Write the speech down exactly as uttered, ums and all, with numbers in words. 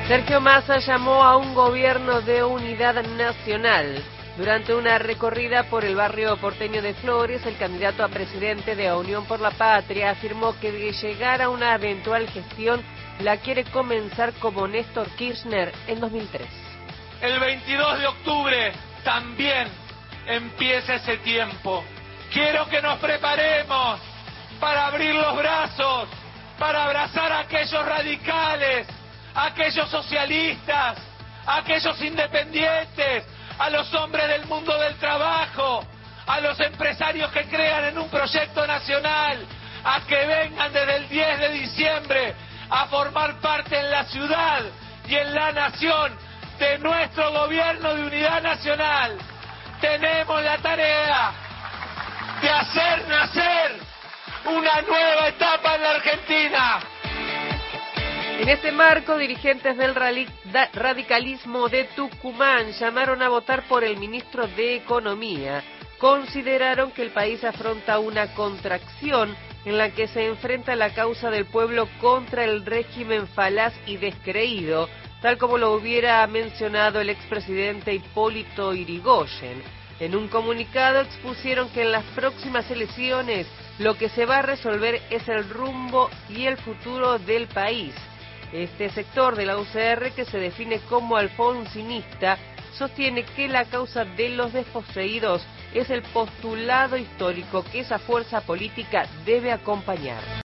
Sergio Massa llamó a un gobierno de unidad nacional. Durante una recorrida por el barrio porteño de Flores, el candidato a presidente de Unión por la Patria afirmó que de llegar a una eventual gestión la quiere comenzar como Néstor Kirchner en dos mil tres. El veintidós de octubre también empieza ese tiempo. Quiero que nos preparemos para abrir los brazos, para abrazar a aquellos radicales, a aquellos socialistas, a aquellos independientes, a los hombres del mundo del trabajo, a los empresarios que crean en un proyecto nacional, a que vengan desde el diez de diciembre a formar parte en la ciudad y en la nación de nuestro gobierno de unidad nacional. Tenemos la tarea de hacer nacer una nueva etapa en la Argentina. En este marco, dirigentes del radicalismo de Tucumán llamaron a votar por el ministro de Economía. Consideraron que el país afronta una contracción en la que se enfrenta la causa del pueblo contra el régimen falaz y descreído, tal como lo hubiera mencionado el expresidente Hipólito Yrigoyen. En un comunicado expusieron que en las próximas elecciones lo que se va a resolver es el rumbo y el futuro del país. Este sector de la U C R, que se define como alfonsinista, sostiene que la causa de los desposeídos es el postulado histórico que esa fuerza política debe acompañar.